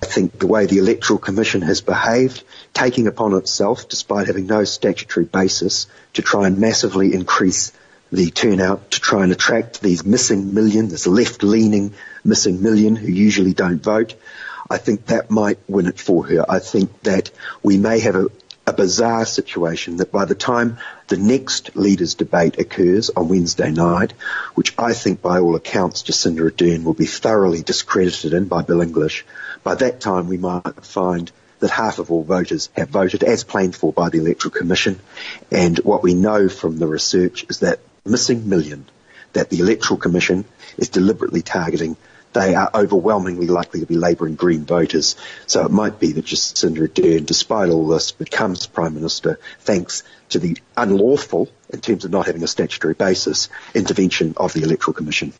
think the way the Electoral Commission has behaved, taking upon itself, despite having no statutory basis, to try and massively increase the turnout, to try and attract these missing million, this left-leaning missing million who usually don't vote, I think that might win it for her. I think that we may have a bizarre situation that by the time the next leaders' debate occurs on Wednesday night, which I think by all accounts Jacinda Ardern will be thoroughly discredited in by Bill English, by that time we might find that half of all voters have voted as planned for by the Electoral Commission. And what we know from the research is that missing million that the Electoral Commission is deliberately targeting, they are overwhelmingly likely to be Labour and Green voters. So it might be that Jacinda Ardern, despite all this, becomes Prime Minister thanks to the unlawful, in terms of not having a statutory basis, intervention of the Electoral Commission.